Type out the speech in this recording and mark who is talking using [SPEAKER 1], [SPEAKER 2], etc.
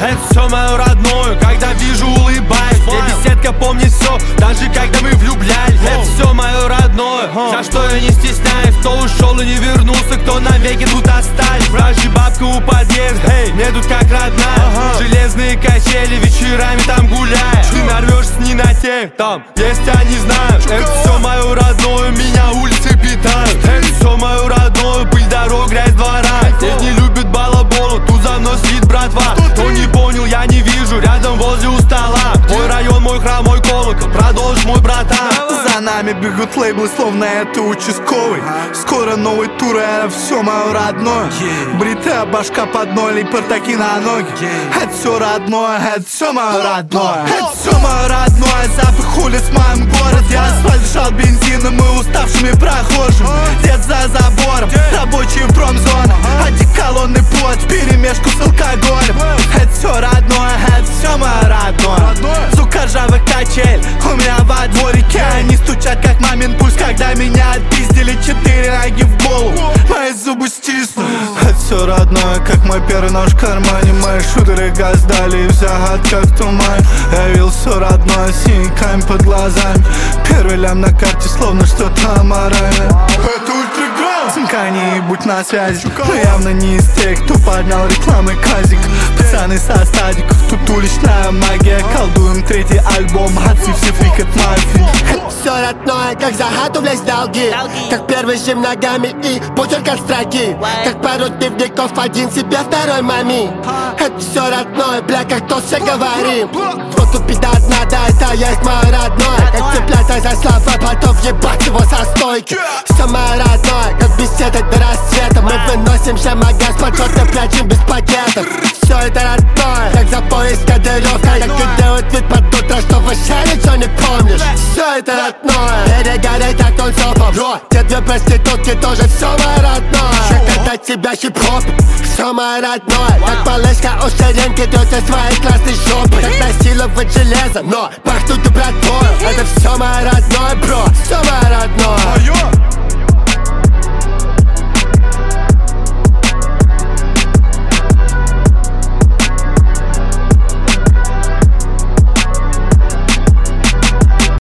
[SPEAKER 1] Это все мое родное, когда вижу, улыбаюсь. Мне беседка помнит все, даже когда мы влюблялись. Это все мое родное, за что я не стесняюсь. Кто ушел и не вернулся, кто навеки тут остались. Вражья бабка у подъезда, мне тут как родная. Железные качели, вечерами там гуляешь. Ты нарвешься не на тех, там есть, я не знаю. Это все мое родное, меня улицы питают. Это все мое родное, пыль дорог, грязь двора. Здесь не любят балаболу, тут за мной сидит братва. Кто не понял, я не вижу, рядом возле у стола. Мой район, мой храм, мой колокол, продолжишь, мой братан.
[SPEAKER 2] За нами бегут лейблы, словно это участковый. Скоро новый тур, это все мое родное. Бритая башка под ноль и портаки на ноги. Это все родное, это все мое родное. Это все мое родное, запах улиц в моем городе. Асфальт дышал бензином и уставшими прохожими. Дед за забором, рабочие в промзонах. Одеколонный пот вперемешку с алкоголем. Это все родное, это все мое родное. Звук ржавых качель у меня во дворике. Они стучат как мамин пульс, когда меня отпиздили. 4 ноги в голову, мои зубы стиснут. Это все родное, как мой первый нож в кармане. Мои шутеры газ дали, и вся гадка в тумане. Я видел все родное, синяками под глазами. Первый лям на карте, словно что-то аморальное. Это ультраграм, Цинкани, будь на связи. Но явно не из тех, кто поднял рекламы казик. Пацаны со стадиков, тут уличная магия. Колдуем третий альбом, отцы все фрикат мафии.
[SPEAKER 3] Это все родное, как заготовлять долги. Как первый жим ногами и почерк от строки. Как пару дневников, один себе, второй маме. Это все родное, бля, как то все говорим. Вот тупить надо, это есть мое родное. Как цепляться за слова, потом ебать его со стойки. Все мое родное, как беседа до рассвета. Мы выносим шамагаз, почетно прячем без пакетов. Все это родное, как за пояс кадыровка. Как и делают вид под утро, что вообще ничего не помнишь. Все это родное, перегорей так концовом. Те две проститутки тоже все мое родное. Когда тебя хип-хоп, все мое родное. Как малышка у ширинки трется своей классной жопы. Как насиловать железо, но пахнут и братвою. Это все мое родное, бро, все мое родное.